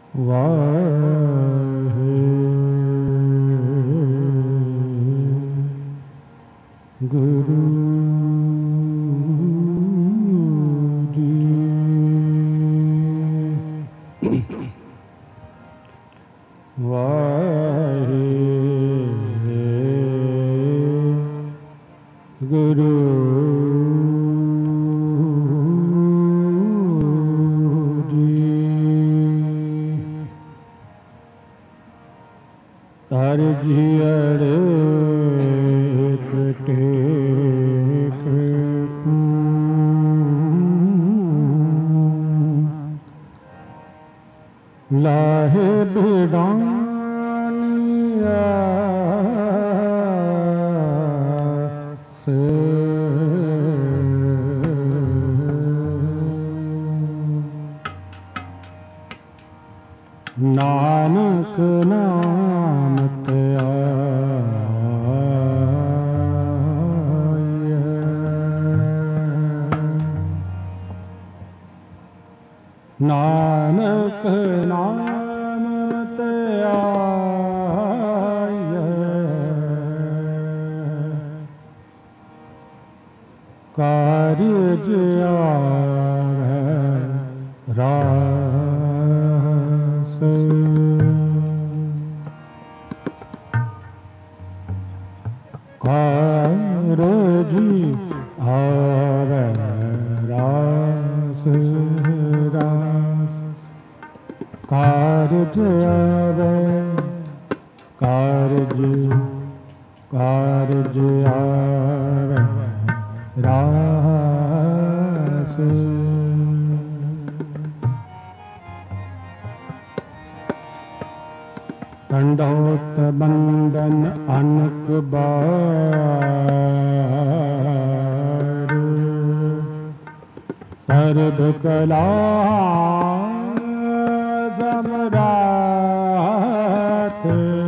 गुरु जी वाहे गुरु जी तार जियड़े लाहे बिडानिया से नानक नाम त्या नानक नाम त्या कार्य जिया रास कारजी आवे रास रास कारज आवे कारज आवे रास दंडोत बंदन अनक बार सर्व कला समराथ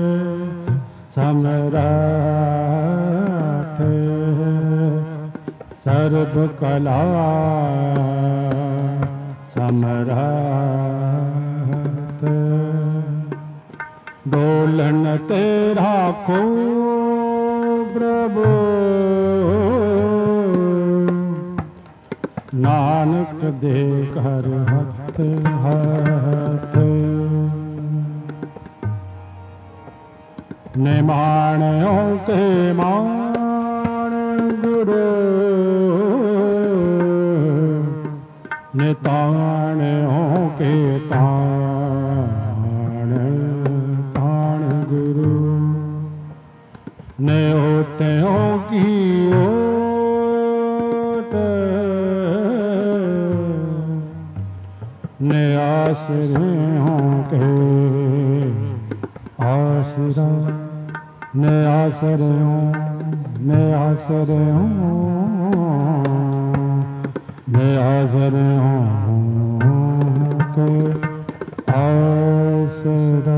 समराथ सर्व कला समराथ डोलन तेरा को प्रभु नानक दे कर हथ हथ निमाणों के मान गुरु निताणों के ताण ताण गुरु ने होते की ओट ने आश्रयों के आसरा ने आश्रयों ने आश्रयों ने आश्रयों के आसरा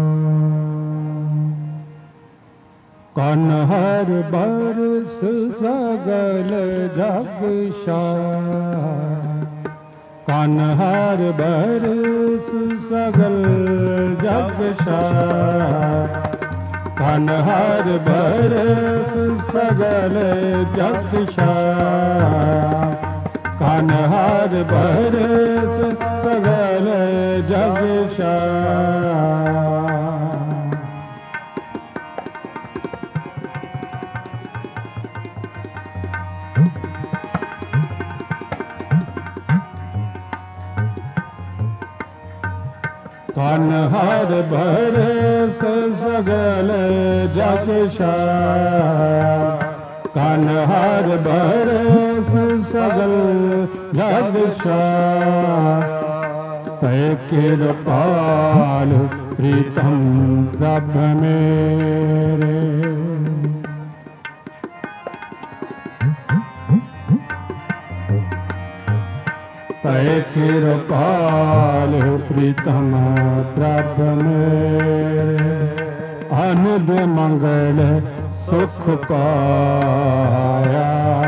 कन हर बरस सगल जग शाह कन हर बरस सगल जग शाह कन हर बरस सगल जग शाह कन हर बरस सगल जग शाह कन हर बरस सगल जग शाह कन हर बरस सगल जग शाह पै कृपाल प्रीतम प्रभ मेरे पै कृपाल प्रीतम प्रभ मेरे अनुद मंगल सुख पाया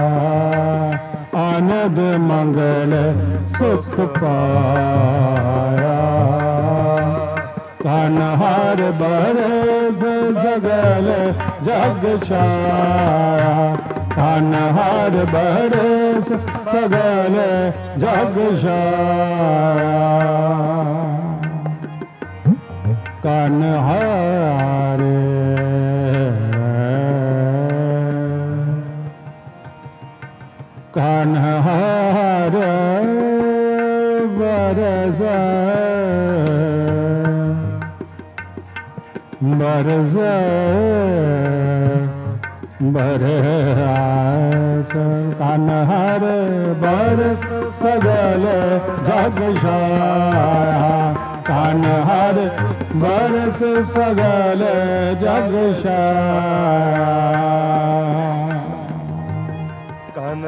आनंद मंगल सुख पाया कन हर बरस सगल जग छाया, कन हर बरस सगल जग छाया, कन हर कन हर बरस बरस बरस, कन हर बरस सगल जग छाया, कन हर बरस सगल जग छाया, कन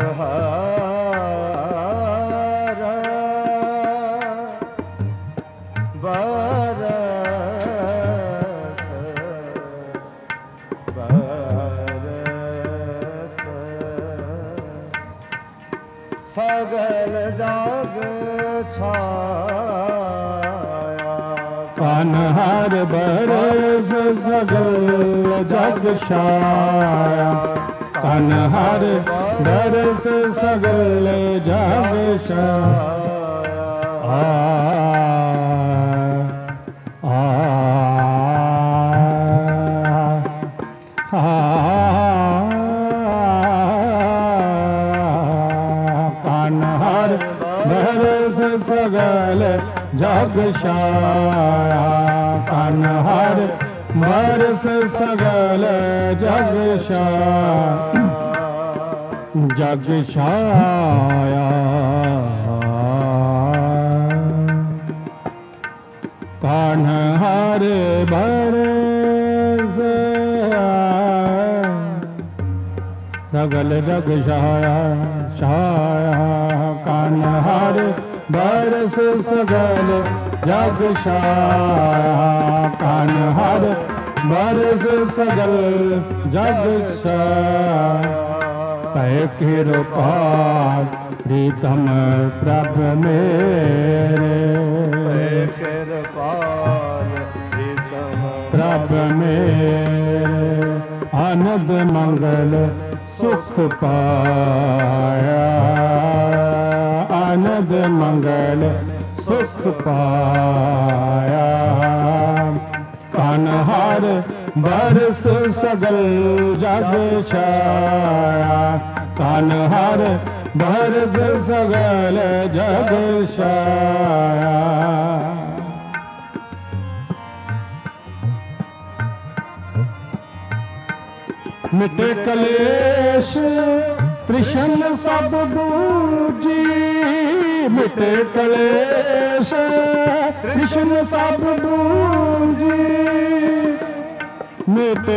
हर बरस बरस सगल जग छाया, कन हर बरस सगल जग छाया, कन हर बरस सगल जग छाया, कन हर बरस सगल जग छाया, कन हर बरस सगल जग छाया, जग छाया, कन हर बरस सगल जग छाया, छाया, कन हर बरस सगल जग छाया, कन हर बरस सगल जग छाया, पै कृपाल प्रीतम प्रभ मेरे, पै कृपाल प्रीतम प्रभ मेरे, आनंद मंगल सुख पाया, आनंद मंगल सुख पाया, कन हर बरस सगल जग छाया, कन हर बरस सगल जग छाया, मिटे कलेश तृष्ण सब बूझी, मिटे कलेश तृष्ण सब बूझी, मिटे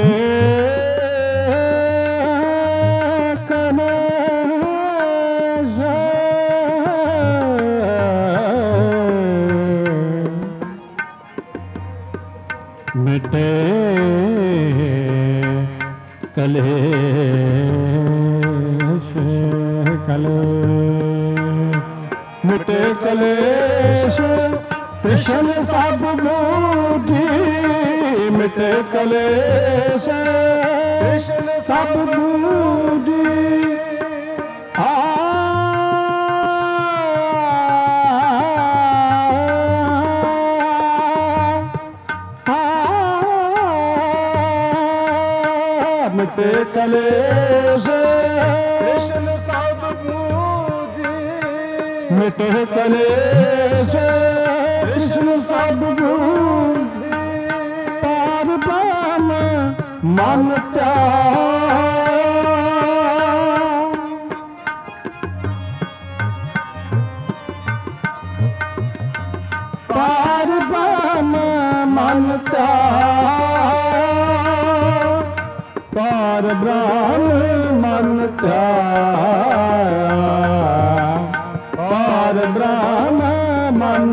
कलेश मिटे कलेश कलेश, मिटे कलेश तृष्ण सब बूझी, मिटे कलेश तृष्ण सब बूझी, मिटे कलेश कृष्ण सब बूझी, मिटे कलेश कृष्ण सब बूझी, पार ब्रह्म मन त्याग, पार ब्रह्म मन त्याग, पार ब्रह्म मन त्याग, पार ब्रह्म मन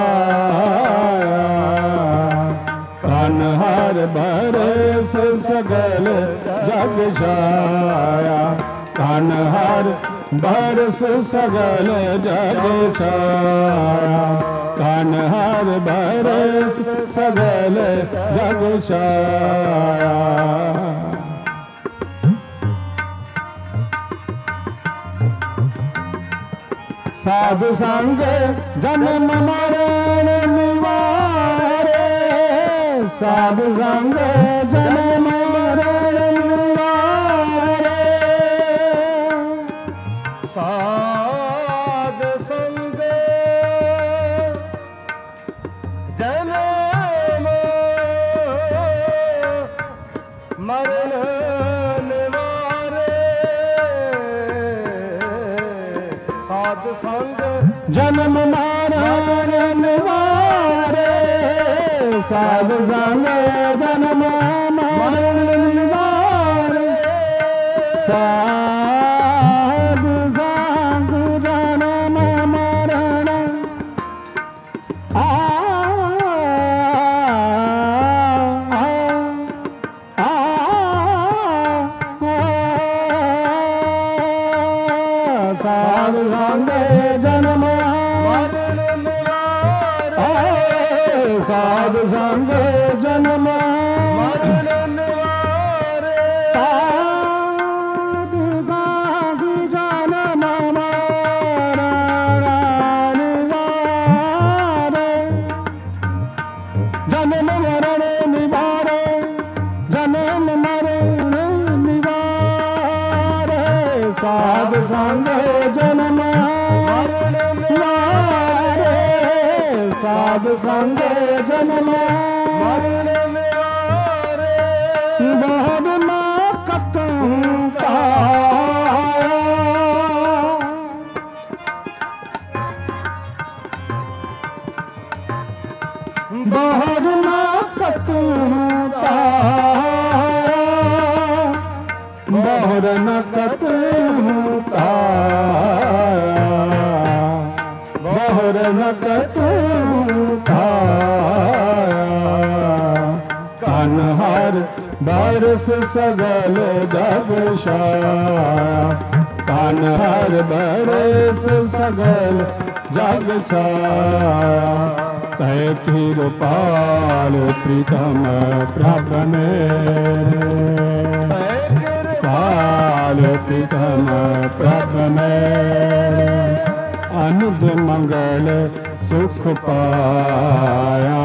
त्याग, कन हर बरस सगल जग छाया, कन हर बरस सगल जग छाया, कान हर बरस सगल जग छाया। साधु संग जन्म मरण निवारे, साधु संग जन्म मरण निवारे, साधु संग जन्म मरण निवारे, साधु संग जन्म मरण निवारे, साधु संग जन्म मरण निवारे, साधु संग जन्म मरण साधु संग जन्म मरण निवारे, साधु संग जन्म मरण निवारे, साधु संग जन्म मरण निवारे, जन्म मरण निवारे, जन्म मरण निवारे, साधु संग जन्म मरण निवारे, साधु संग जन्म मरण निवारे, बहुत न कतहु पाया, बहुत न कतहु पाया, बहुत न कतहु पाया, बहुत न कतहु पाया, कान हर बरस सगल जग छाया, कान हर बरस सगल जग छाया, तय कृपाल प्रीतम प्रभ मेरे, कृपाल प्रीतम प्रभ मेरे, अनुद मंगल सुख पाया,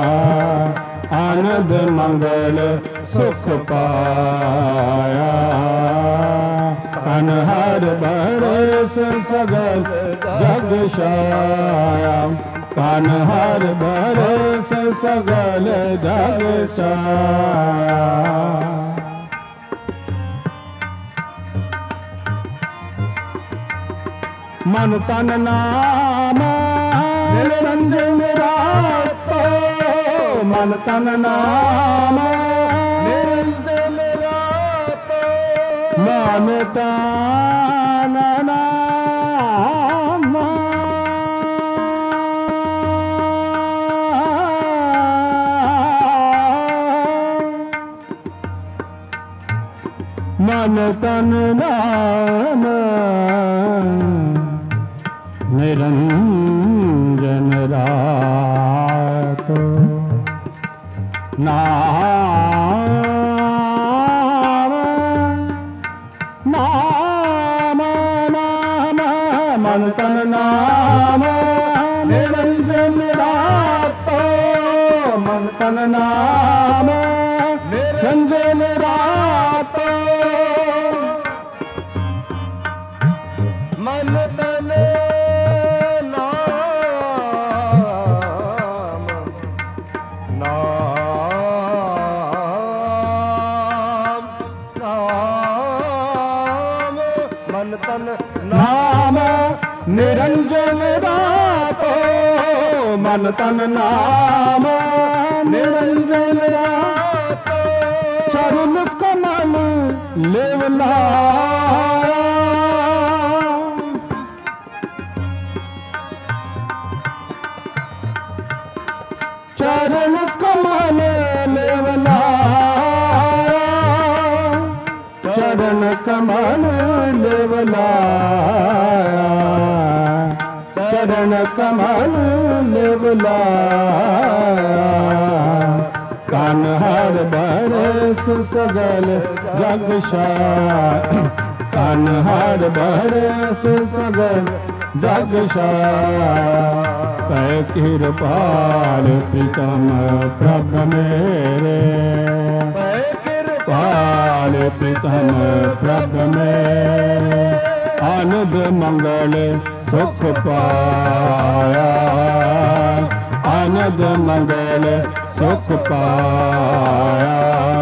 आनंद मंगल सुख पाया, अनहर बरस सगल जग छाया, कान्हर बरस सगल जग छाया। मन तन नाम निरंजन रातो, मन तन नाम निरंजन रातो, मन तन नाम मन तन नाम निरंजन रातो, नाम नाम नाम मन तन नाम निरंजन रातो, मन तन नाम निरंजन रातो, मन तन नाम नाम नाम, मन तन नाम निरंजन रातो, मन तन नाम निरंजन रातो, चरण कमल लेवला, चरण कमल लेवला, चरण कमल लेवला, चरण कमल लेवला, बरस सगल जग छाया कन्हर बरस सगल जग छाया पै कृपाल प्रीतम प्रभु मेरे पै कृपाल प्रीतम प्रभु मेरे आनंद मंगल सुख पाया आनंद मंगल सुख पाया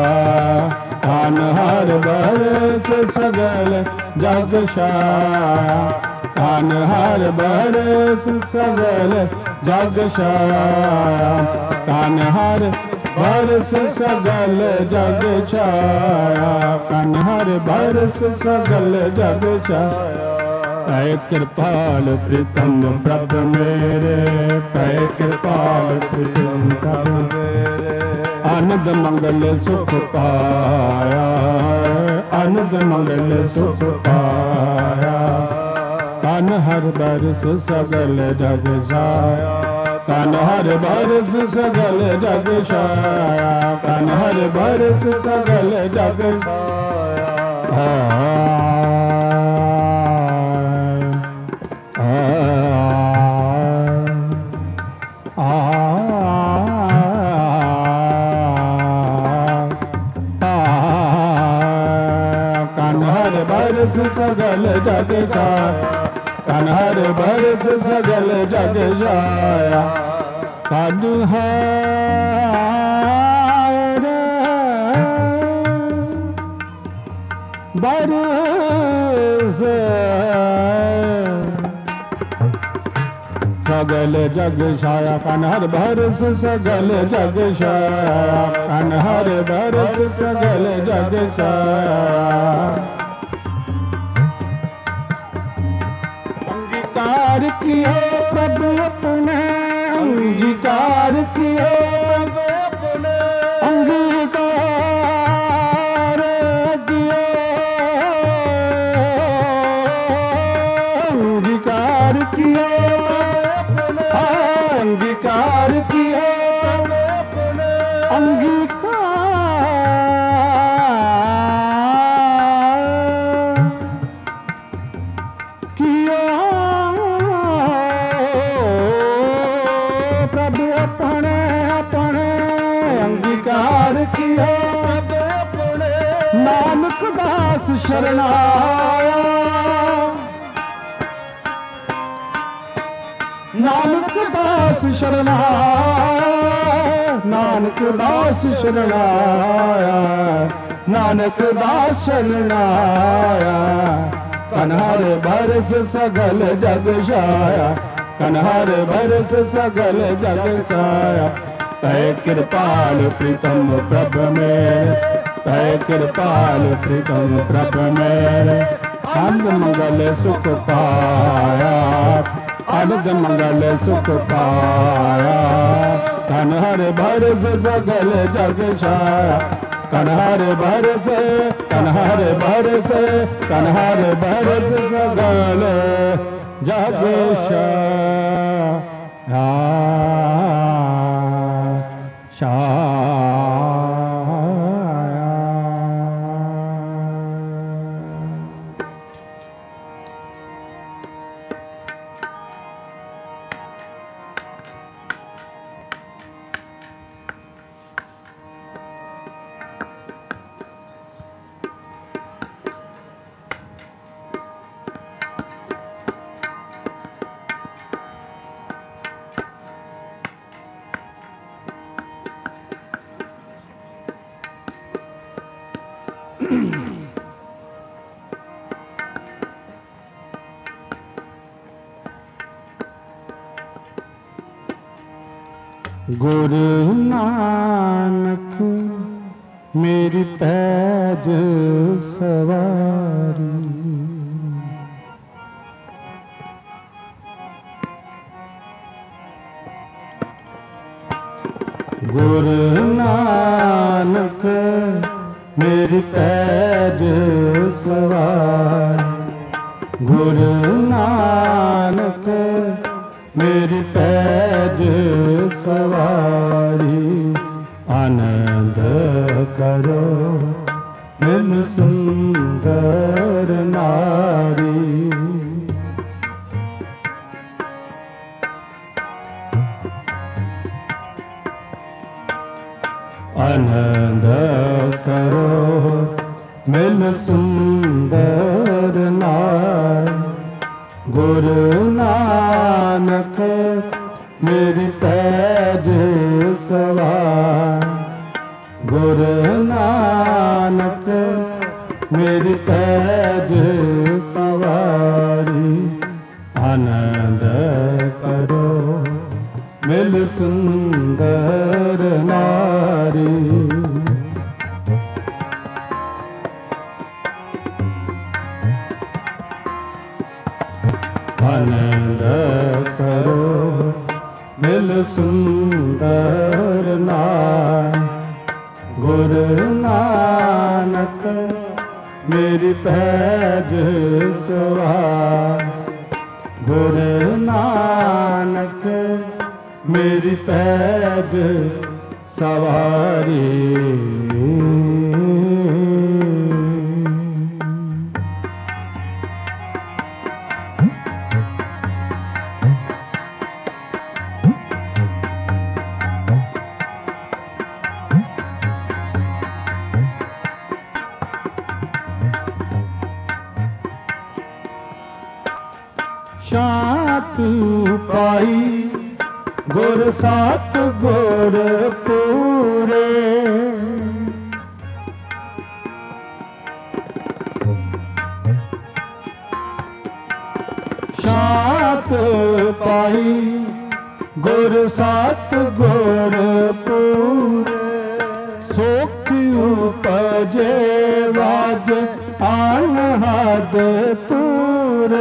कन्हर बरस सगल जग छाया कन्हर बरस सगल जग छाया कन्हर बरस सगल जग छाया कन्हर बरस सगल जग छाया पै कृपाल प्रीतम प्रभु मेरे पै कृपाल प्रीतम प्रभु मेरे आनंद मंगल सुख पाया आनंद मंगल सुख पाया कन्हर बरस सगल जग छाया कन्हर बरस सगल जग छाया कन्हर बरस सगल जग छाया कन्हर बरस सगल जग छाया कन्हर बरस सगल जग छाया कन्हर बरस सगल जग छाया कन्हर बरस सगल जग छाया कन्हर बरस सगल जग छाया अंगीकार किए प्रभु अपने अंगीकार किए प्रभु अपने अंगीकार किए अंगीकार किए अंगीकार किए अंगीकार किया प्रभु अपने अपने अंगीकार किया प्रभु अपने नानक दास शरणाया नानक दास शरणाया नानक दास शरणाया नानक दास शरणाया कन्हर बरस सगल जग छाया कन्हर बरस सगल जग छाया पै कृपाल प्रीतम प्रभु मेरे पै कृपाल प्रीतम प्रभु मेरे आनंद मंगल सुख पाया आनंद मंगल सुख पाया कन्हर बरस सगल जग छाया कन्हर बरस कन्हर बरस कन्हर बरस सगल जग छाया गुरु नानक मेरी पैज सवारी गुरु नानक मेरी पैज सवारी गुरु नानक मेरी पैज सवारी आनंद करो मिल सुंदर नारी। आनंद करो मिल सुंदर नारी। गुरु नानक मेरी पैज सवार। गुरु नानक मेरी पैज सवारी। आनंद करो मिल सुंदर नारी। आनंद करो मिल सुंदर नारी। गुरु नानक मेरी पैज सवार। गुरु नानक मेरी पैज सवारी। शांत पाई गुर सात गुर पूरे। शांत पाई गुर सात गुर पूरे। सुख उपजे वाज अनहद तूरे।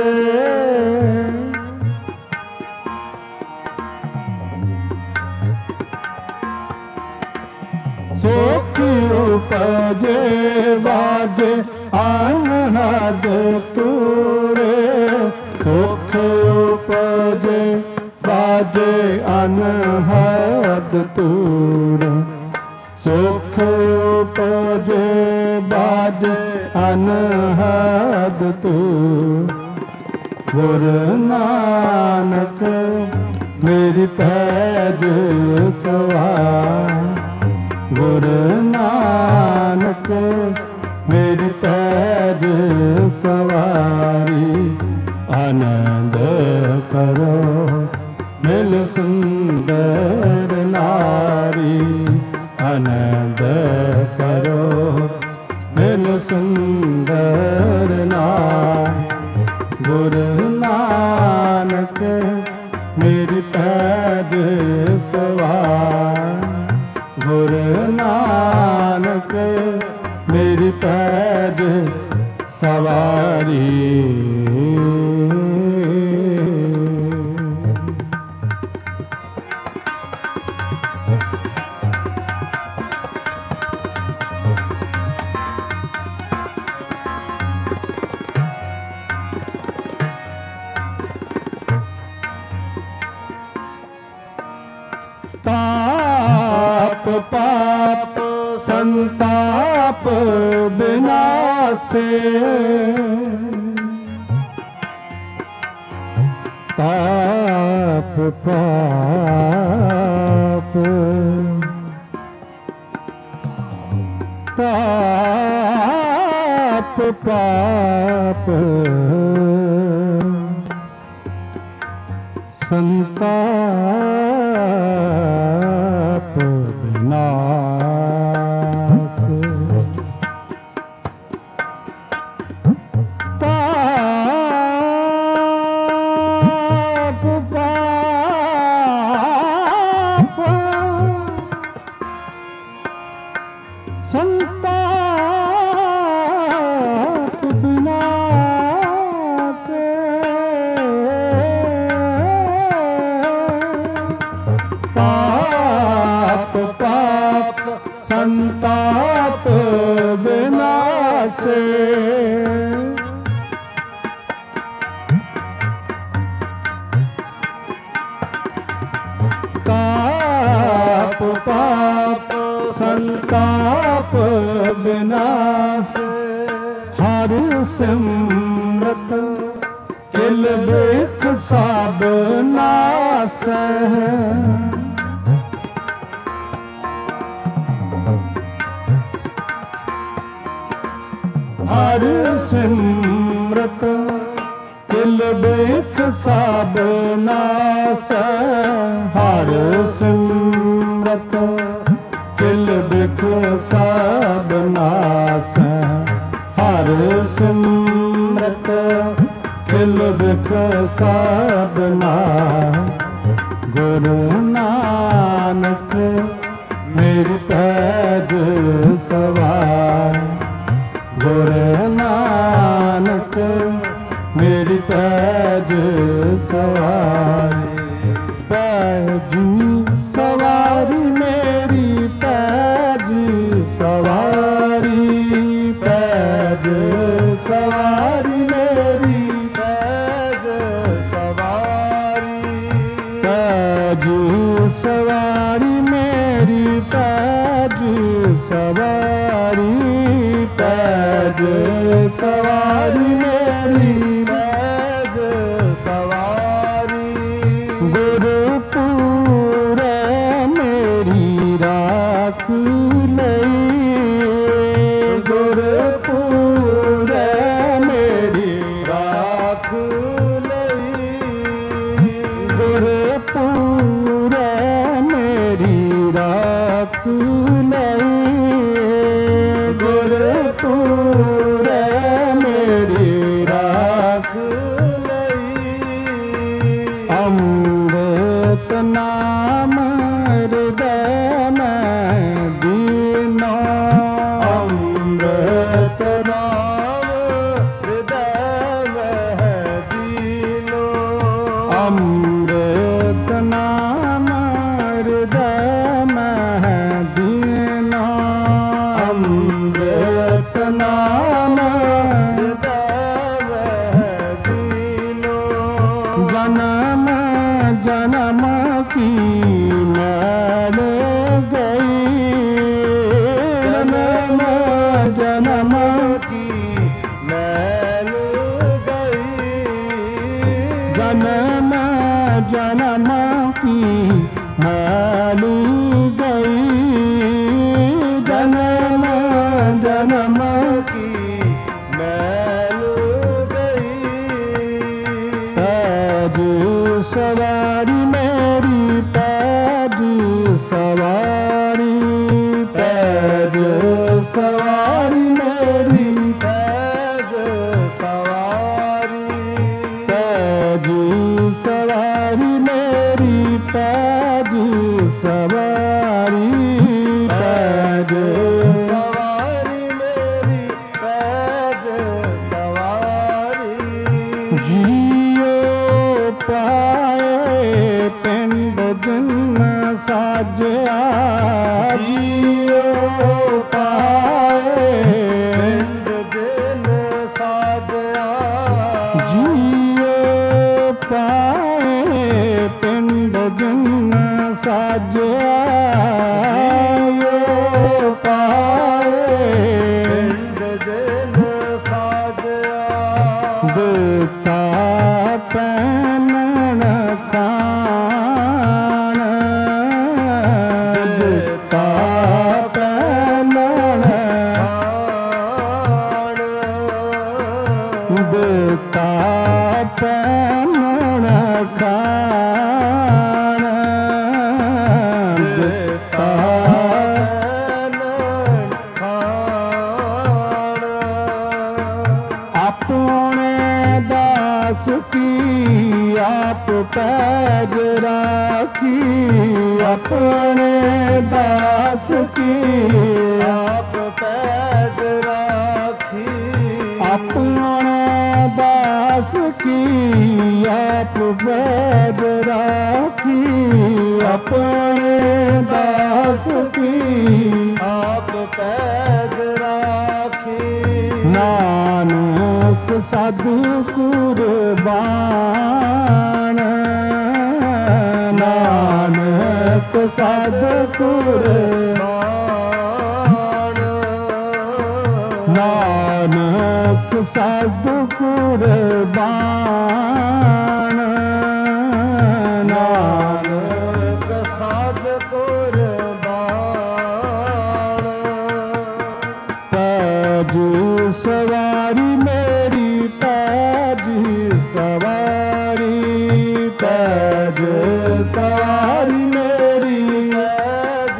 सुख उपजे वाज अनहद तूरे। सुख उपजे वाज अनहद तूरे। सुख उपजे वाज अनहद तूरे। गुरु नानक मेरी पैज सवार। गुरु नानक मेरी पैज सवारी। आनंद करो मिल सुंदर नारी। आनंद करो मिल सुंदर नारी। गुरु नानक मेरी पैज सवार। गुरु नानक मेरी पैज सवारी। ताप पाप संताप विनाशे। ताप पाप ताप पाप संताप विनाश। ताप पाप संताप विनाश। ताप पाप संताप विनाशे। ताप पाप संताप विनाश। ਹਰ ਸਿਮਰਤ ਕਿਲ ਬਿਖ ਸਭ ਨਾਸੈ ਹਰ ਸਿਮਰਤ ਕਿਲ ਬਿਖ ਸਭ ਨਾਸੈ ਹਰ ਸਿਮਰਤ ਕਿਲ ਬਿਖ ਸਭ ਨਾਸੈ ਹਰ ਸਿਮਰਤ ਕਿਲ ਬਿਖ ਸਭ ਨਾਸੈ ਗੁਰੂ ਨਾਨਕ ਮੇਰੀ ਪੈਜ ਸਵਾਰ ਗੁਰ ਨਾਨਕ ਮੇਰੀ ਪੈਜ ਸਵਾਰੀ ਪੈਜੀ ਸਵਾਰੀ ਮੇਰੀ ਪੈਜ ਸਵਾਰੀ ਪੈਜ ਸਵਾਰੀ ਮੇਰੀ ਪੈਜ ਸਵਾਰੀ ਪੈਜ ਸਵਾਰੀ ਮੇਰੀ ਪੈਜ ਸਵਾਰੀ ਪੈਜ ਸਵਾਰੀ ਮੇਰੀ ਪੈਜ ਸਵਾਰੀ ਗੁਰਪੂਰੇ ਮੇਰੀ ਰਾਖ ਲਈ ਗੁਰਪੂਰੇ ਮੇਰੀ ਰਾਖ ਲਈ ਗੁਰਪੂਰੇ ਮੇਰੀ ਰਾਖ ਲਈ ਗੁਰਪੂਰੇ ਮੇਰੀ ਰਾਖ ਲਈ ਅੰਮ੍ਰਿਤ ਨਾਮ ਹਿਰਦੈ ਮੈਂ ਦੀਨੋ ਅੰਮ੍ਰਿਤ ਨਾਮ ਹਿਰਦੈ ਮੈਂ ਦੀਨੋ ਅੰਮ੍ਰਿਤ ਨਾਮ ਹਿਰਦੈ ਮੈਂ ਦੀਨੋ ਅੰਮ੍ਰਿਤ ਨਾਮ ਹਿਰਦੈ ਮੈਂ ਦੀਨੋ ਜਨਮ ਜਨਮ ਕੀ ਮੈਲ ਗਈ ਜਨਮ ਜਨਮ ਕੀ ਮੈਲ ਗਈ ਜਨਮ ਜਨਮ ਕੀ ਮੈਲ ਗਈ ਜਨਮ ਜਨਮ ਕੀ ਮੈਲ ਗਈ ਪੈਜ ਸਵਾਰੀ ਮੇਰੀ ਪੈਜ ਸਵਾਰੀ ਪੈਜ ਸਵਾਰੀ ਮੇਰੀ ਪੈਜ ਸਵਾਰੀ ਪੈਜ ਸਵਾਰੀ ਮੇਰੀ ਪੈਜ ਸਵਾਰੀ ਪੈਜ ਸਵਾਰੀ ਮੇਰੀ ਪੈਜ ਸਵਾਰੀ ਜੀਓ ਪਾਏ ਪਿੰਡ ਜਿਨ ਸਾਜਿਆ ਜੀਓ ਪਾਏ ਪਿੰਡ ਜਿਨ ਸਾਜਿਆ ਜੀਓ ਪਾਏ ਪਿੰਡ ਜਿਨ ਸਾਜਿਆ ਜੀਓ ਪਾਏ ਪਿੰਡ ਜਿਨ ਸਾਜਿਆ ਦਿੱਤਾ ਪੈਨਣ ਖਾਣ ਦਿੱਤਾ ਪੈਨਣ ਖਾਣ ਦਿੱਤਾ ਪੈਨਣ ਖਾਣ ਦਿੱਤਾ ਪੈਨਣ ਖਾਣ ਆਪਣੇ ਦਾਸ ਕੀ ਆਪ ਪੈਜ ਰਾਖੀ ਆਪਣੇ ਦਾਸ ਕੀ ਆਪ ਪੈਜ ਰਾਖੀ ਆਪਣੇ ਦਾਸ ਕੀ ਆਪ ਪੈਜ ਰਾਖੀ ਆਪਣੇ ਦਾਸ ਕੀ ਆਪ ਪੈਜ ਰਾਖੀ ਨਾਨਕ ਸਾਧੂ ਕੁਰਬਾਨ ਨਾਨਕ ਸਾਧੂ ਕੁਰਬਾਨ ਨਾਨਕ ਸਾਧੂ ਕੁਰਬਾਨ ਨਾਨਕ ਸਾਧ ਕੁਰਬਾਨ ਪੈਜ ਸਵਾਰੀ ਮੇਰੀ ਪੈਜ ਸਵਾਰੀ ਪੈਜ ਸਵਾਰੀ ਮੇਰੀ ਪੈਜ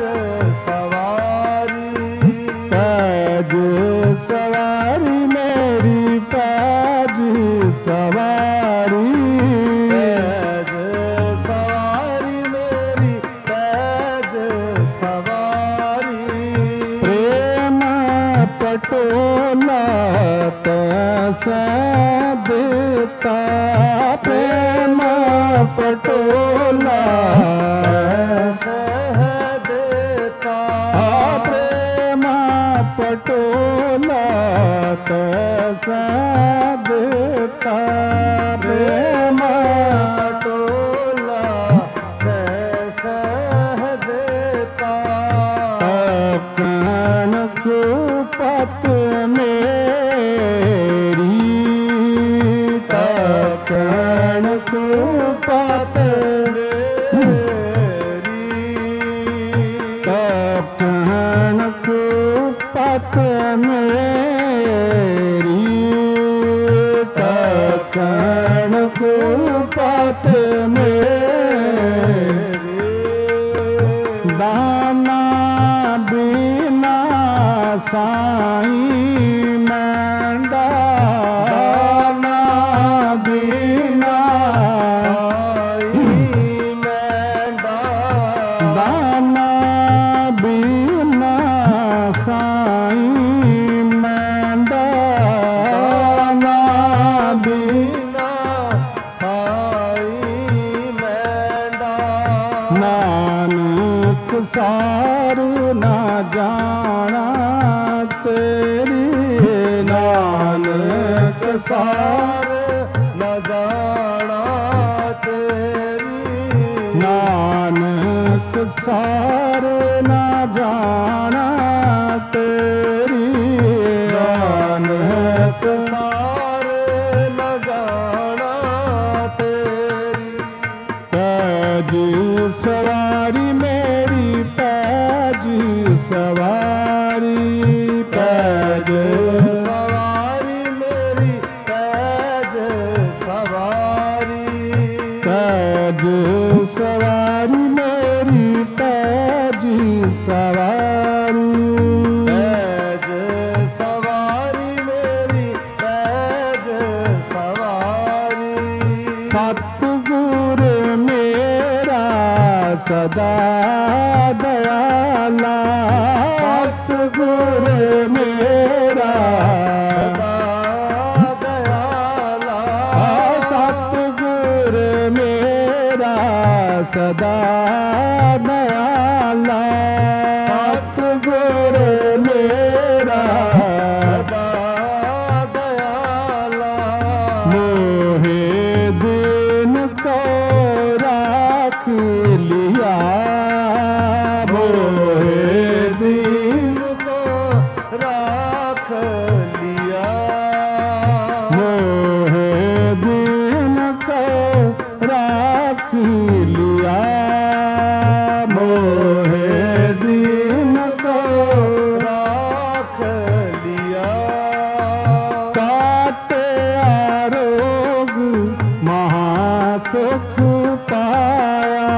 ਸਵਾਰੀ ਪੈਜ ਸਵਾਰੀ ਮੇਰੀ ਪੈਜ ਸਵਾਰੀ ਪੈਜ ਸਵਾਰੀ ਮੇਰੀ ਪੈਜ ਸਵਾਰੀ ਪ੍ਰੇਮ ਪਟੋਲਾ ਤੈਸਾ ਦਿੱਤਾ ਪ੍ਰੇਮ ਪਟੋਲਾ ਸਹਿ ਦੇਤਾ ਪ੍ਰੇਮ ਪਟੋਲਾ ਤੈਸਾ ਦਿੱਤਾ ਪ੍ਰੇਮ ਟੋਲਾ ਕੈਸਾ ਦੇਤਾ ਕਣਕ ਪਤ ਮੇਰੀ ਕਣਕ ਪਤ ਕਣਕ ਪਤ ਮੇਰੀ ਕਣਕ ਪਤ ਮੇਰੀ ਦਾਨਾ ਬਿਨਾ ਸਾਈ ਮੰਡਾ ਦਾਨਾ ਬਿਨਾ ਸਾਈ ਮੈਂਡਾ ਦਾਨਾ ਬਿਨਾ ਸਾਈ ਮੰਡਾ ਦਾਨਾ ਬਿਨਾ ਬਿਨਾ ਸਾਈ ਮੈਂਡਾ ਨਾਨਕ ਸਾਰ ਨਾ ਜਾਣਾ ਤੇਰੀ ਨਾਨਕ ਸਾਰ ਨਾ ਜਾਣਾ ਤੇਰੀ ਨਾਨਕ ਸਾਰ ਨਾ ਜਾਣਾ ਤੇਰੀ ਨਾਨਕ ਸਾਰ ਨਾ ਜਾਣਾ ਤੇਰੀ ਪੈਜ ਸਵਾਰੀ ਮੇਰੀ ਪੈਜ ਸਵਾਰੀ ਪੈਜ ਸਵਾਰੀ ਮੇਰੀ ਪੈਜ ਸਵਾਰੀ ਪੈਜ ਸਵਾਰੀ ਮੇਰੀ ਪੈਜ ਸਵਾਰੀ ਪੈਜ ਸਵਾਰੀ ਮੇਰੀ ਪੈਜ ਸਵਾਰੀ ਸਤਿਗੁਰ ਮੇਰਾ ਸਦਾ ਦਇਆਲਾ ਸਤਿਗੁਰ ਮੇਰਾ ਸਦਾ ਦਇਆਲਾ ਸਤਿਗੁਰ ਮੇਰਾ ਸਦਾ ਦਇਆਲਾ ਸਤਿਗੁਰ ਮੇਰਾ ਸਦਾ ਦਇਆਲਾ ਮੋਹੇ ਦਿਨ ਕੋ ਰਾਖ ਲਿਆ ਮੋਹੇ ਦਿਨ ਕੋ ਰਾਖ ਲਿਆ ਮੋਹੇ ਦਿਨ ਕੋ ਰਾਖ ਲਿਆ ਮੋਹੇ ਦਿਨ ਕੋ ਰਾਖ ਲਿਆ ਕਾਟਿਆ ਰੋਗ ਮਹਾ ਸੁਖ ਪਾਇਆ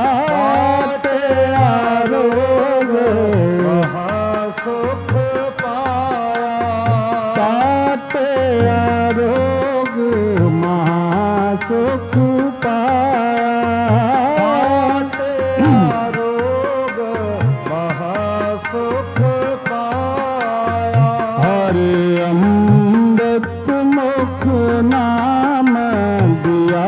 ਕਾਟਿਆ ਰੋਗ ਮਹਾ ਸੁਖ ਪਾਇਆ ਕਾਟਿਆ ਰੋਗ ਮਹਾ ਸੁਖ ਪਾਇਆ ਕਾਟਿਆ ਰੋਗ ਮਹਾ ਸੁਖ ਪਾਇਆ ਹਰਿ ਅੰਮ੍ਰਿਤ ਮੁਖ ਨਾਮ ਦਿਆ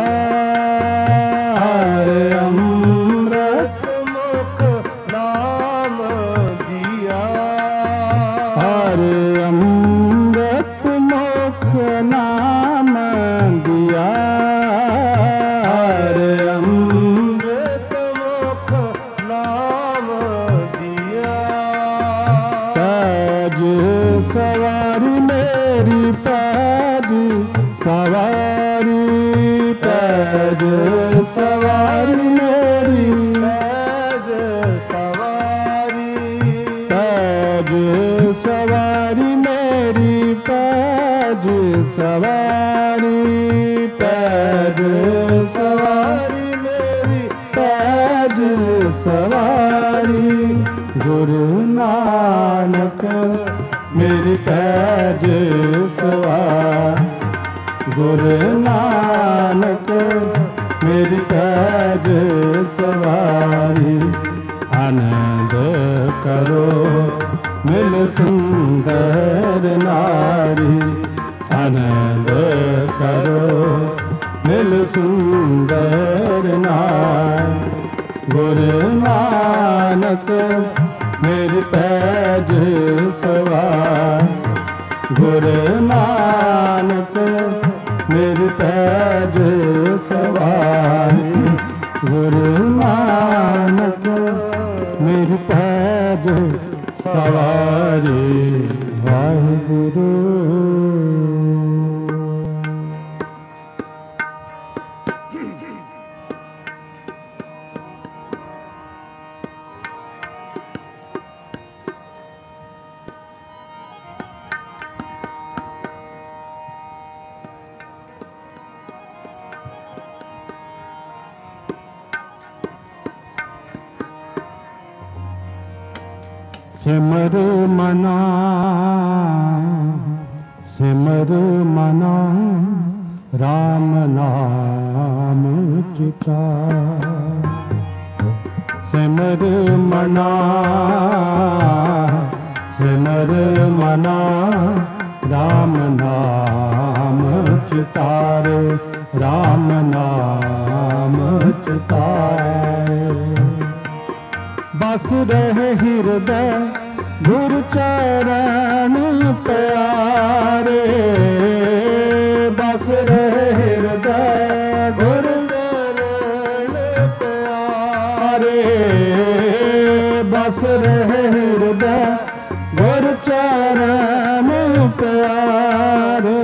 ਹਰਿ ਅੰਮ੍ਰਿਤ ਮੁਖ ਨਾਮ ਦਿਆ ਹਰਿ ਅੰਮ੍ਰਿਤ ਮੁਖ ਨਾਮ ਦਿਆ ਹਰਿ ਅੰਮ੍ਰਿਤ ਮੁਖ ਨਾਮ ਦਿਆ ਪੈਜ ਸਵਾਰੀ ਮੇਰੀ ਪੈਜ सवारी पैज सवारी मेरी पैज सवारी पैज सवारी मेरी पैज सवारी पैज सवारी मेरी पैज सवारी गुरु नानक मेरी पैज सवारी गुरु नानक मेरी पैज सवारी आनंद करो मिल सुंदर नारी आनंद करो मिल सुंदर नारी गुरु नानक मेरी पैज सवारी गुरु नानक मेरी पैज सवारी गुरु नानक मेरी पैज सवारी वाहिगुरु। सिमर मना राम नाम चिता सिमर मना राम नाम चितारे राम नाम चितारे बस रहे हृदय गुरु चरण प्यारे बस रहे हृदय गुरु चरण प्यारे बस रहे हृदय गुरु चरण प्यारे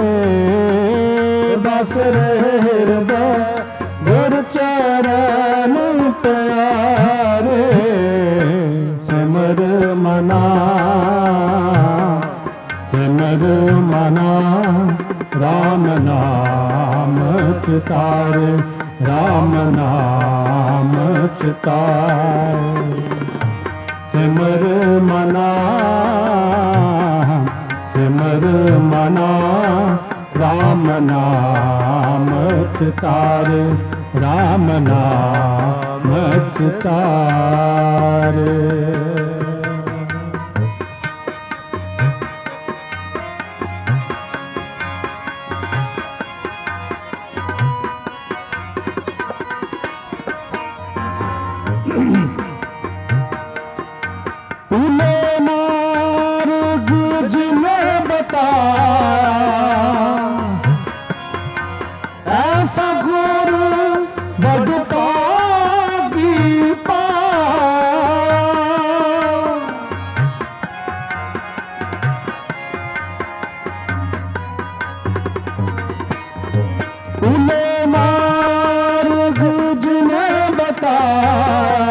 बस रहे हृदय गुरु चरण प्यारे सिमर मना राम नाम चितारे राम नाम चितारे सिमर मना राम नाम चितारे राम नाम चितारे। तूने मार्ग जिन्हें बताया ऐसा गुरु बड़भागी पाया तूने मार्ग जिन्हें बताया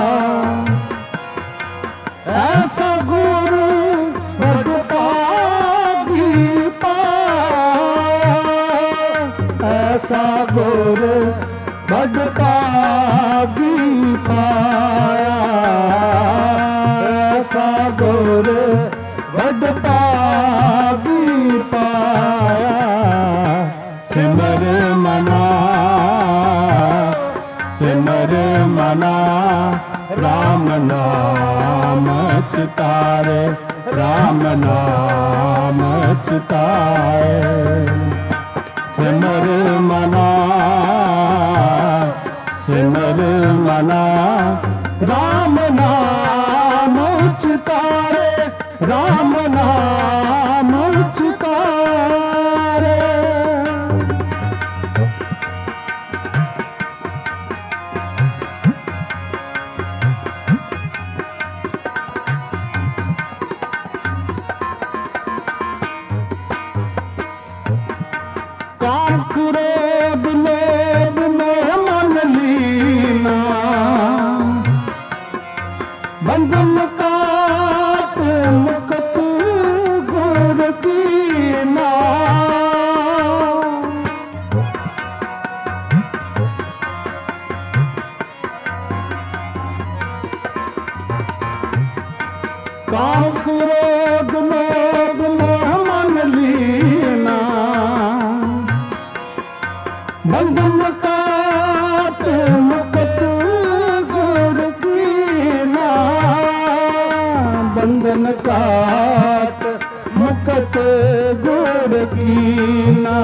ऐसा गुरु बड़भागी पाया ऐसा गुरु बड़भागी पाया ऐसा गुरु बड़भागी पाया सिमर मना राम नाम चितारे राम नाम चितारे सिमर मना राम नाम चितारे राम नाम चितारे। क्रोध लोभ मोह मन लीना, बंधन काट मुक्त गुर कीना। काम क्रोध लोभ मोह मन लीना, बंधन काट मुक्त गुर कीना। बंधन काट मुक्त गुर कीना,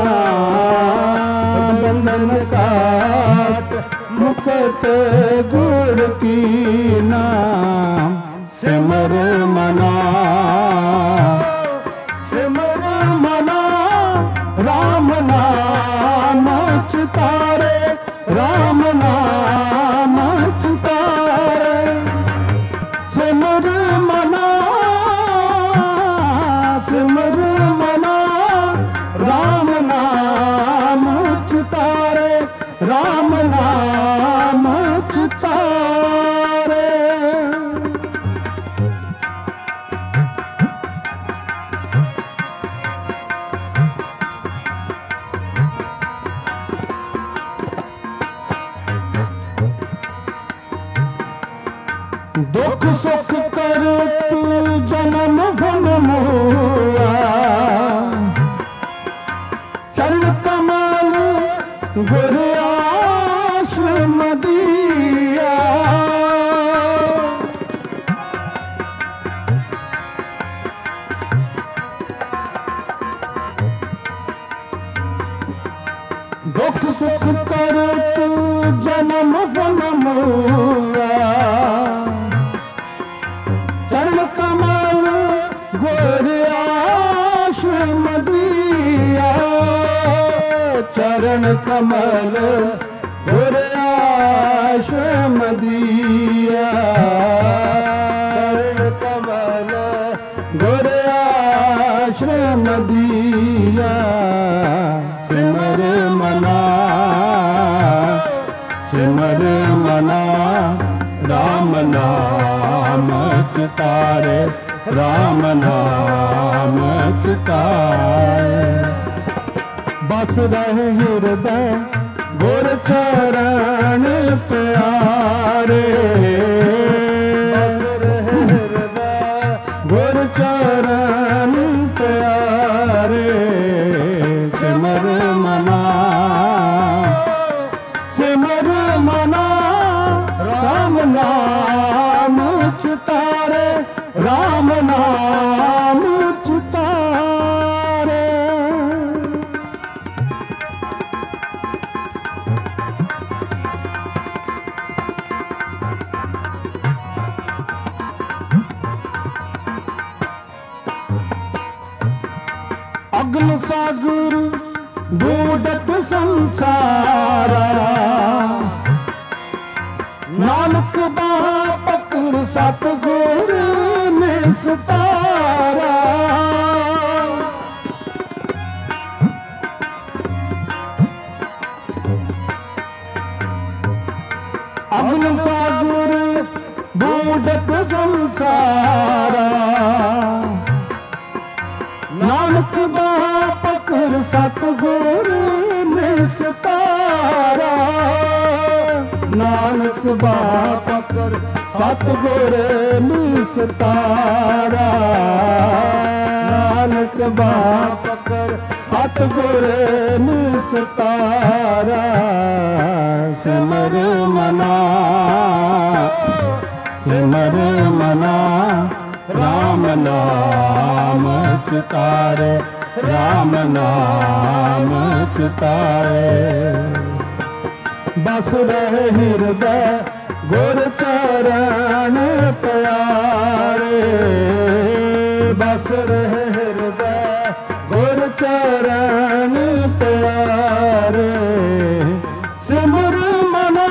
बंधन काट मुक्त गुर कीना। सिमर मना सिमर मना राम नाम चितारे, राम नाम चितारे। सिमर मना सिमर मना राम नाम चितारे, राम नाम चितारे। दुख सुख कर तू जन्म फल मोआ, चरण कमल गुर आश्रम दिया। दुख सुख कर तू जन्म फल मोआ, चरण कमल गुर आश्रम दिया। चरण कमल गुर आश्रम दिया, चरण कमल गुर आश्रम दिया। सिमर मना सिमर मना राम नाम चितारे, राम नाम चितारे। बस रहे हृदय गुर चरण प्यारे, बस रहे हृदय गुर चरण प्यारे। सिमर मना सिमर मना राम नाम चितारे, राम नाम चितारे। अग्न सागर बूढ़त संसारा, नानक बाह पकड़ सतगुर निस्तारा। अग्न सागर बूढ़त संसारा, नानक बाह पकड़ सतगुर निस्तारा। नानक बाह पकड़ सतगुर निस्तारा, नानक बाह पकड़ सतगुर निस्तारा। सिमर मना सिमर मना राम नाम चितारे, राम नाम चितारे। बस रहे हृदय गुर चरण प्यारे, बस रहे हृदय गुर चरण प्यारे। सिमर मना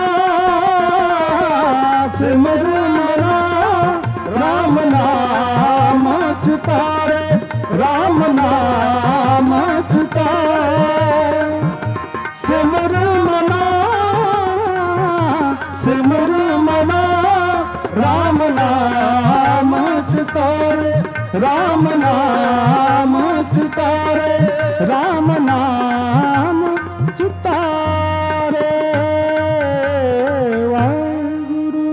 सिमर मना राम नाम चितारे, राम नाम चितारे। राम नाम चितारे, राम नाम चितारे। वाहिगुरु।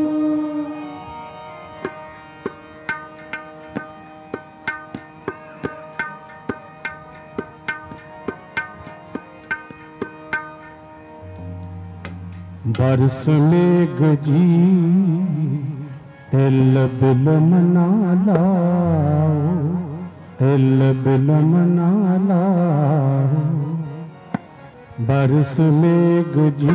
बरस मेघ जी तिल बिल मना लाओ, तिल बिल मना लाओ। बरस मेघ जी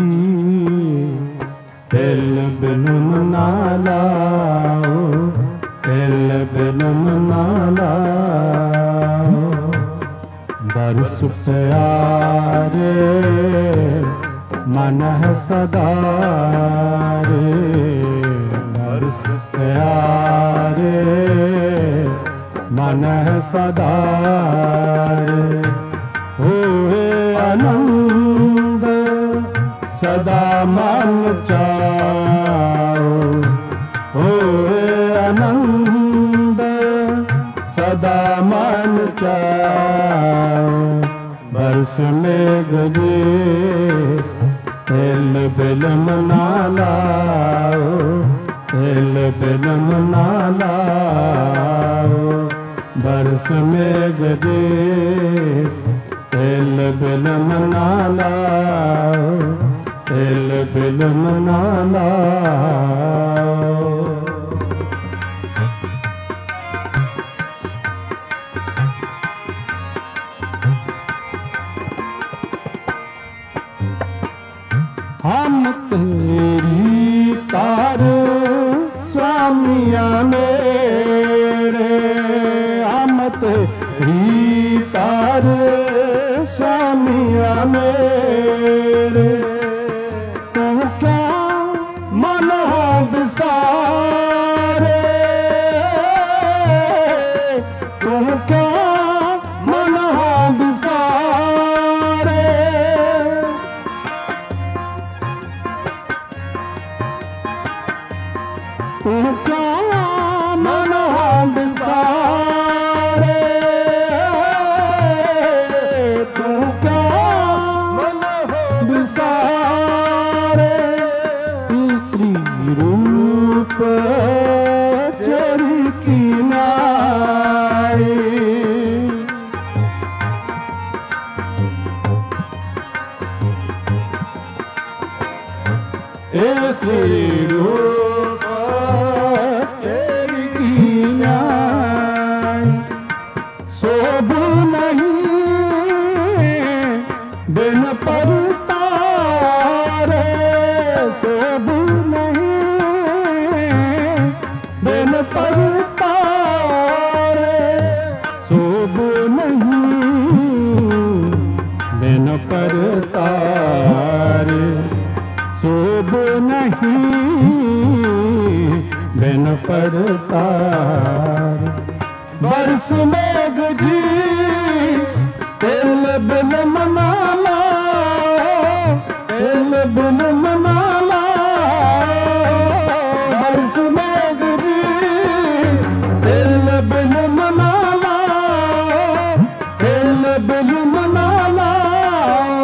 तिल बिल मना लाओ, तिल बिल मना लाओ। बरस प्यारे मन है सदा रे, बरस प्यारे मन है सदा रे। होए आनंद सदा मन चाओ, होए आनंद सदा मन चाओ। बरस मेघ जी तिल बिल मना लाओ, तिल बिल मना लाओ। बरस मेघ जी तिल बिल मना लाओ, तिल बिल मना लाओ। हम तेरी तार स्वामिया मेरे, हम तेरी तार स्वामिया मेरे। तू क्या मन हो बिसारे, तू क्या मन हो बिसारे। तू क्या मन हो बिसारे, तू क्या मन हो बिसारे। स्त्री रूप चोरी की नाई, स्त्री रूप तेरी की नाई। शोभ नहीं बिन परतारे, शोभ नहीं बिन परतारे। शोभ नहीं बिन परतारे, शोभ नहीं बिन परतार। बरस मेघ जी तिल बिल मना लाओ, तिल बिल मना लाओ। बरस मेघ जी तिल बिल मना लाओ, तिल बिल मना लाओ।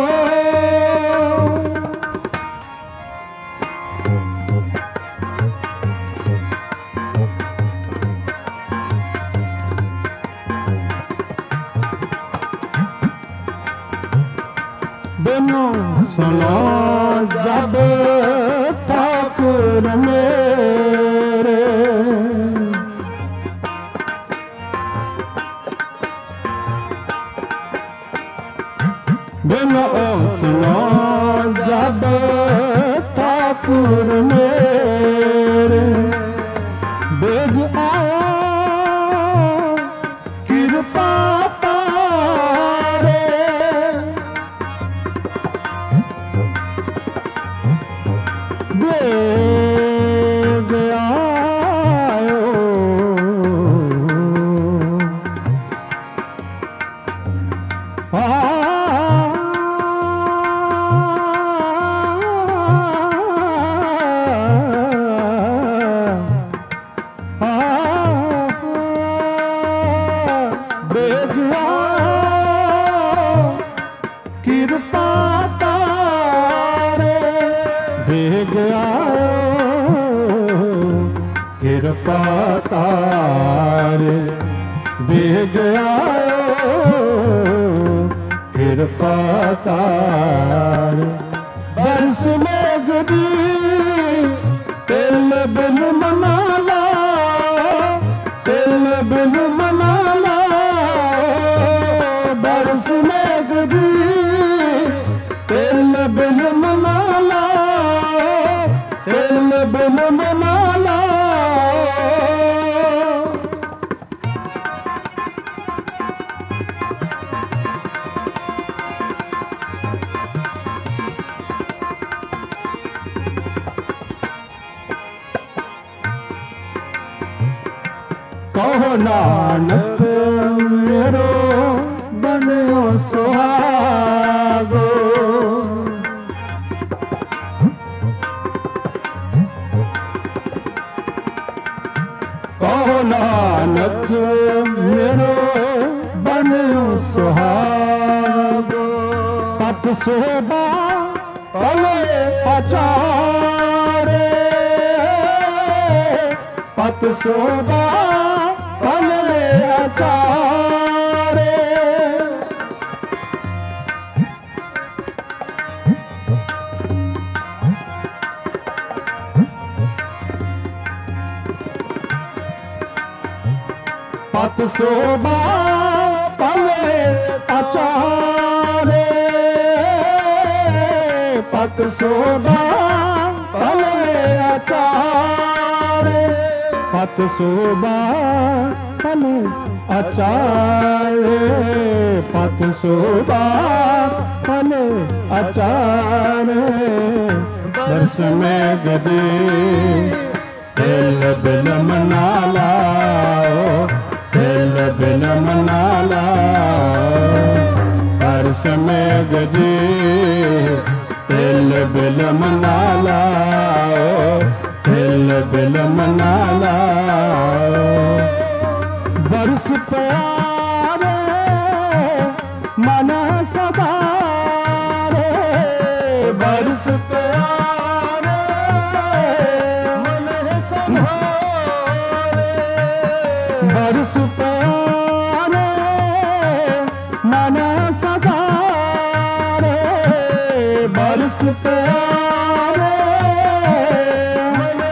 बिनु सुनो जब ठाकुर मेरे, बिनु सुनो जब ठाकुर मेरे। बेग आओ कृपा तारे, बेग आयो ਕਿਰਪਾ ਤਾਰੇ ਵੇਗ ਆਇਓ ਕਿਰਪਾ ਤਾਰੇ ਬਰਸ ਮੇਘ ਦੀ ਤਿਲ ਬਿਨ ਮਨਾ ਲਾ ਤਿਲ ਬਿਨ ਮਨਾ ਲਾ ਬਰਸ ਮੇਘ ਦੀ ਤਿਲ ਬਿਨ ਮਨਾ ਲਾ ਤਿਲ ਬਿਨ ਮਨਾ ਲਾ ਕਹੋ ਨਾਨਕ ਮੇਰੋ ਬਣਿਓ ਸੁਹਾਗੋ ਕਹੋ ਨਾਨਕ ਮੇਰੋ ਬਣਿਓ ਸੁਹਾਗੋ ਪਤ ਸੋਭਾ ਪਲੇ ਆਚਾਰੇ ਪਤ ਸੋਭਾ ਪਲੇ ਆਚਾਰੇ ਪਤ ਸੋਭਾ ਪਲੇ ਆਚਾਰੇ ਪਤ ਸੋਭਾ ਪਲੇ ਆਚਾਰੇ ਪਤ ਸੋਭਾ ਪਲੇ ਆਚਾਰੇ ਪਤ ਸੋਭਾ ਪਲੇ ਆਚਾਰੇ ਬਰਸ ਮੇਘ ਦੀ ਤਿਲ ਬਿਨ ਮਨਾ ਲਾਓ ਤਿਲ ਬਿਨ ਮਨਾ ਲਾਓ ਬਰਸ ਮੇਘ ਦੀ ਤਿਲ ਬਿਨ ਮਨਾ ਲਾਓ ਤਿਲ ਬਿਨ ਮਨਾ ਲਾਓ ਬਰਸ ਪਿਆਰੇ ਮਨ ਸਦਾਰੇ ਬਰਸ ਪਿਆਰੇ ਮਨ ਸਦਾਰੇ ਬਰਸ ਪਿਆਰੇ ਮਨ ਸਦਾਰੇ ਬਰਸ ਪਿਆਰੇ ਮਨ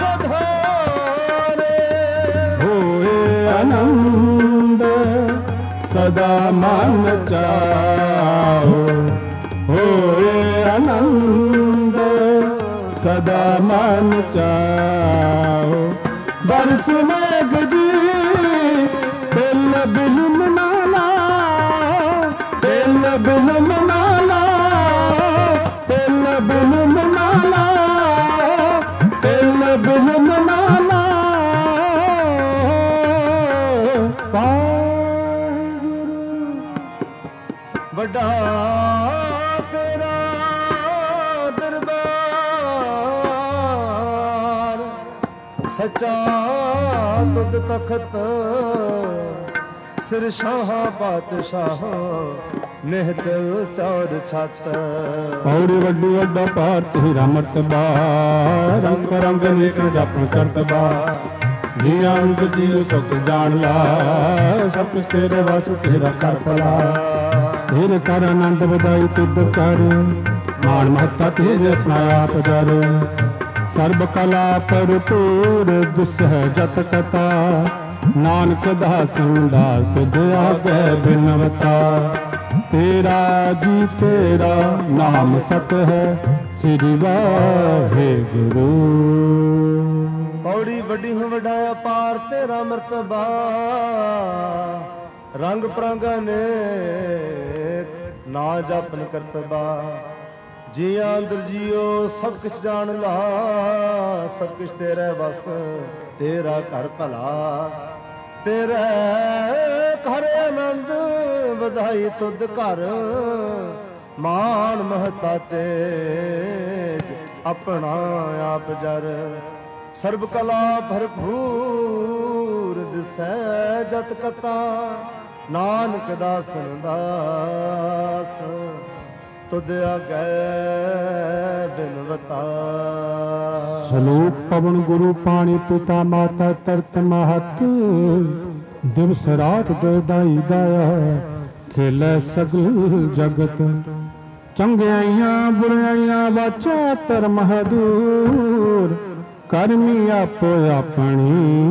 ਸਦਾਰੇ ਹੋਏ ਆਨੰਦ ਸਦਾ ਮਨ ਚਾਓ ਹੋਏ ਆਨੰਦ ਸਦਾ ਮਨ ਚਾਓ ਬਰਸ ਮੇਘ ਦੀ ਤਿਲ ਬਿਨ ਮਨਾ ਲਾ ਤਿਲ ਬਿਨ ਮਨਾ ਲਾ ਤਿਲ ਬਿਨ ਮਨਾ ਲਾ ਤਿਲ ਬਿਨ ਮਨਾ ਲਾ ਵੱਡਾ ਤੇਰਾ ਦਰਬਾਰ ਸੱਚਾ ਤੁਧ ਤਖਤ ਸਿਰ ਸ਼ਾਹ ਬਾਦਸ਼ਾਹ ਨਿਹਚਲ ਚੌਰ ਛੱਤ ਪੌੜੀ ਵੱਡੀ ਵੱਡਾ ਪਾਰ ਤੇਰਾ ਮਰਤਬਾ ਰੰਗ ਰੰਗ ਨੇਕ ਜਪਨ ਕਰਤਬਾ ਜੀ ਅੰਗ ਜੀ ਸੁਖ ਜਾਣ ਲਾ ਸਭ ਕੁਛ ਤੇਰੇ ਵਸ ਤੇਰਾ ਕਰ ਭਲਾ ਤੇਰੇ ਕਰ ਆਨੰਦ ਵਧਾਈ ਤੁਧ ਕਰ ਮਾਣ ਮਹੱਤਾ ਤੇਰੇ ਆਪਣਾ ਆਪ ਜਰ ਸਰਬ ਕਲਾ ਭਰਪੂਰ ਦਿਸਹਿ ਜਤ ਕਥਾ ਨਾਨਕ ਦਾਸਨ ਦਾਸ ਤੁਧ ਆਗੇ ਬਿਨਵਤਾ ਤੇਰਾ ਜੀ ਤੇਰਾ ਨਾਮ ਸਤ ਹੈ ਸ੍ਰੀ ਵਾਹਿਗੁਰੂ ਪੌੜੀ ਵੱਡੀ ਵੱਡਾ ਅਪਾਰ ਤੇਰਾ ਮਰਤਬਾ ਰੰਗ ਪ੍ਰੰਗ ਅਨੇਕ ਨਾ ਜਪਨ ਕਰਤਬਾ ਜੀਆਂ ਅੰਦਰ ਜੀਓ ਸਭ ਕੁਛ ਜਾਣ ਲਾ ਸਭ ਕੁਛ ਤੇਰੇ ਵਸ ਤੇਰਾ ਘਰ ਭਲਾ ਤੇਰੇ ਘਰ ਆਨੰਦ ਵਧਾਈ ਤੁਧ ਘਰ ਮਾਣ ਮਹਤਾ ਤੇਜ ਆਪਣਾ ਆਪ ਜਰ ਸਰਬ ਕਲਾ ਭਰਪੂਰ ਦਿਸੈ ਜਤ ਕਥਾ ਨਾਨਕ ਦਾਸਨ ਦਾਸ ਤੁਧ ਆਗੈ ਬਿਨਵਤਾ। ਸਲੋਕ ਪਵਨ ਗੁਰੂ ਪਾਣੀ ਪਿਤਾ ਮਾਤਾ ਤਰਤ ਮਹਤ, ਦਿਵਸ ਰਾਤ ਦਾਈ ਦਾਇਆ ਖੇਲੇ ਸਗਲ ਜਗਤ। ਚੰਗਿਆਈਆਂ ਬੁਰਾਈਆਂ ਵਾਚਾ ਧਰਮ ਹਦੂਰ, ਕਰਮੀ ਆਪੋ ਆਪਣੀ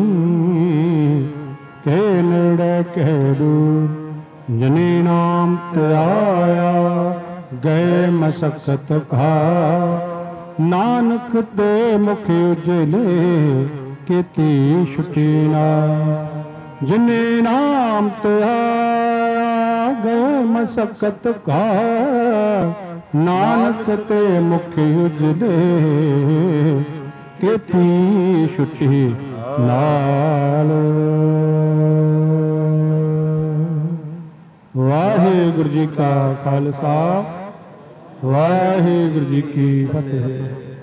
ਕੇ ਨੇੜੇ ਕੇ ਦੂਰ। ਜਨੇ ਨਾਮ ਧਿਆਇਆ ਗਏ ਮਸਕਤ ਕਾ, ਨਾਨਕ ਤੇ ਮੁਖ ਉਜਲੇ ਕੀਤੀ ਛੁਟੀ ਨਾ। ਜਿਨੇ ਨਾਮ ਧਿਆਇਆ ਗਏ ਮਸਕਤ ਕਾ, ਨਾਨਕ ਤੇ ਮੁਖ ਉਜਲੇ ਕੀਤੀ ਛੁਟੀ ਨਾਲ। ਵਾਹਿਗੁਰੂ ਜੀ ਕਾ ਖਾਲਸਾ, ਵਾਹਿਗੁਰੂ ਜੀ ਕੀ ਫਤਿਹ।